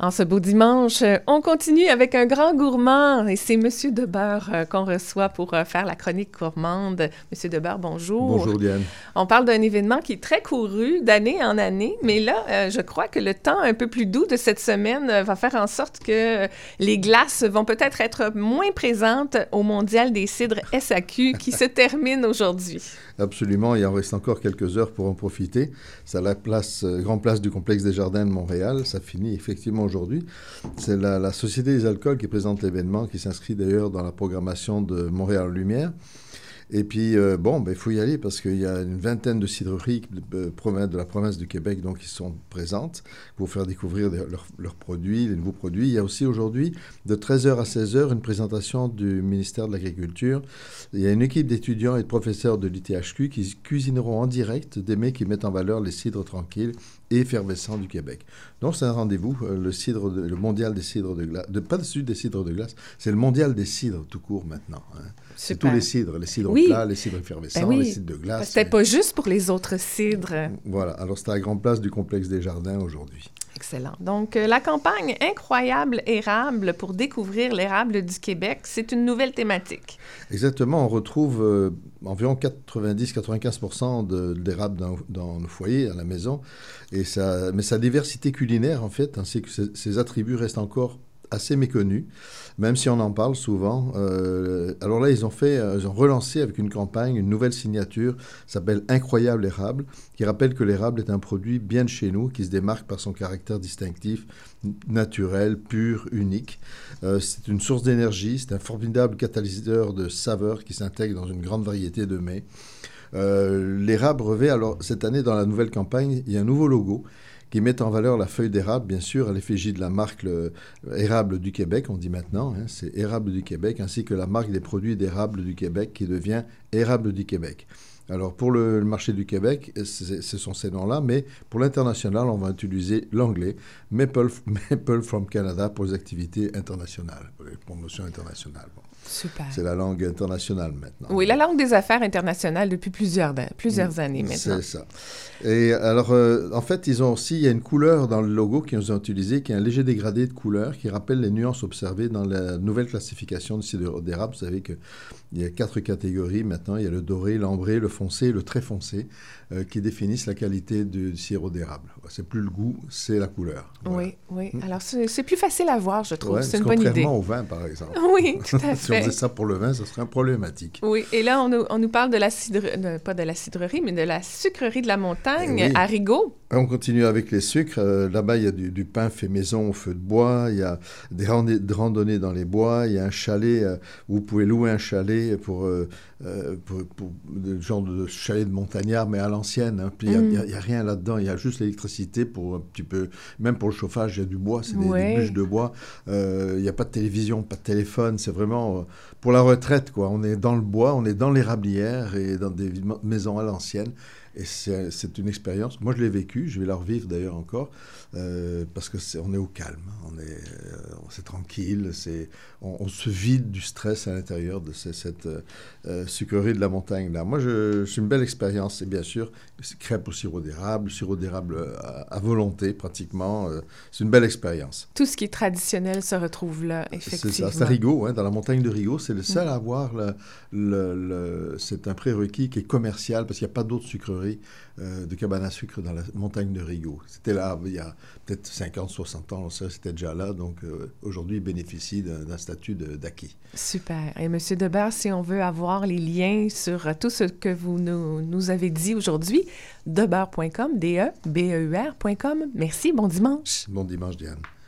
En ce beau dimanche, on continue avec un grand gourmand et c'est Monsieur Debeurre qu'on reçoit pour faire la chronique gourmande. Monsieur Debeurre, bonjour. Bonjour Diane. On parle d'un événement qui est très couru d'année en année, mais là, je crois que le temps un peu plus doux de cette semaine va faire en sorte que les glaces vont peut-être être moins présentes au Mondial des cidres SAQ qui se termine aujourd'hui. Absolument, il en reste encore quelques heures pour en profiter. C'est à la grande place du complexe des Jardins de Montréal. Ça finit effectivement aujourd'hui. C'est la Société des alcools qui présente l'événement, qui s'inscrit d'ailleurs dans la programmation de Montréal Lumière. Et puis, il faut y aller parce qu'il y a une vingtaine de cidreries de la province du Québec qui sont présentes pour faire découvrir leurs produits, les nouveaux produits. Il y a aussi aujourd'hui, de 13h à 16h, une présentation du ministère de l'Agriculture. Il y a une équipe d'étudiants et de professeurs de l'ITHQ qui cuisineront en direct des mets qui mettent en valeur les cidres tranquilles et effervescents du Québec. Donc, c'est un rendez-vous, le mondial des cidres de glace, pas dessus des cidres de glace, c'est le mondial des cidres tout court maintenant. Hein. C'est tous les cidres plats, les cidres effervescents, les cidres de glace. C'était pas juste pour les autres cidres. Voilà, alors c'est à la grande place du complexe des Jardins aujourd'hui. Excellent. Donc, la campagne Incroyable érable pour découvrir l'érable du Québec, c'est une nouvelle thématique. Exactement. On retrouve environ 90-95% d'érable dans nos foyers, à la maison. Mais sa diversité culinaire, en fait, ainsi que ses attributs restent encore assez méconnus, même si on en parle souvent. Alors là, ils ont relancé avec une campagne, une nouvelle signature, s'appelle Incroyable érable, qui rappelle que l'érable est un produit bien de chez nous, qui se démarque par son caractère distinctif, naturel, pur, unique. C'est une source d'énergie, c'est un formidable catalyseur de saveurs qui s'intègre dans une grande variété de mets. L'érable revêt, alors cette année dans la nouvelle campagne, il y a un nouveau logo qui met en valeur la feuille d'érable, bien sûr, à l'effigie de la marque Érable du Québec, on dit maintenant, hein, c'est Érable du Québec, ainsi que la marque des produits d'érable du Québec qui devient Érable du Québec. Alors, pour le marché du Québec, ce sont ces noms-là, mais pour l'international, on va utiliser l'anglais Maple from Canada pour les activités internationales, pour les promotions internationales. Bon. Super. C'est la langue internationale maintenant. Oui, la langue des affaires internationales depuis plusieurs années maintenant. C'est ça. Et alors, en fait, il y a une couleur dans le logo qu'ils ont utilisé, qui est un léger dégradé de couleur, qui rappelle les nuances observées dans la nouvelle classification du cidre d'érable. Vous savez qu'il y a 4 catégories maintenant. Il y a le doré, l'ambré, le foncé et le très foncé, qui définissent la qualité du sirop d'érable. C'est plus le goût, c'est la couleur. Voilà. Oui. Alors, c'est plus facile à voir, je trouve. Ouais, c'est une bonne idée. Contrairement au vin, par exemple. Oui, tout à fait. Si on faisait ça pour le vin, ça serait problématique. Oui, et là, on nous parle de la pas de la cidrerie, mais de la sucrerie de la montagne à Rigaud. On continue avec les sucres. Là-bas, il y a du pain fait maison au feu de bois. Il y a des randonnées dans les bois. Il y a un chalet où vous pouvez louer un chalet pour le genre de chalet de montagnard, mais à l'ancienne. Hein. Puis il n'y a rien là-dedans. Il y a juste l'électricité pour un petit peu... Même pour le chauffage, il y a du bois. C'est des bûches de bois. Il n'y a pas de télévision, pas de téléphone. C'est vraiment pour la retraite, quoi. On est dans le bois, on est dans l'érablière et dans des maisons à l'ancienne. Et c'est une expérience. Moi, je l'ai vécu. Je vais la revivre d'ailleurs encore parce qu'on est au calme. C'est tranquille. On se vide du stress à l'intérieur de cette sucrerie de la montagne là. Moi, c'est une belle expérience. Et bien sûr, crêpes au sirop d'érable à volonté pratiquement. C'est une belle expérience. Tout ce qui est traditionnel se retrouve là, effectivement. C'est ça. C'est à Rigaud, hein, dans la montagne de Rigaud. C'est le seul à avoir. C'est un prérequis qui est commercial parce qu'il n'y a pas d'autres sucreries de cabane à sucre dans la montagne de Rigaud. C'était là il y a peut-être 50-60 ans, ça c'était déjà là, donc aujourd'hui il bénéficie d'un statut d'acquis. Super. Et M. Debeurre, si on veut avoir les liens sur tout ce que vous nous avez dit aujourd'hui, debeurre.com, DEBEUR.com. Merci, bon dimanche. Bon dimanche, Diane.